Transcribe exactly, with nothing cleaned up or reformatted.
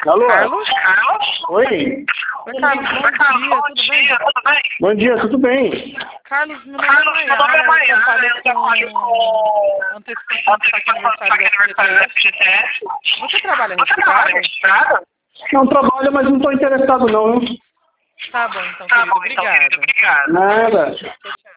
Alô? Carlos? Oi? Oi, Carlos, bom dia, tudo bem? Bom dia, tudo bem? Carlos, meu nome é Maiara, eu trabalho com antecipação do saque aniversário da F G T S. Você trabalha registrado? Não trabalho, mas não estou interessado não, hein? Tá bom, então, querido, obrigada. Nada. Tchau, tchau.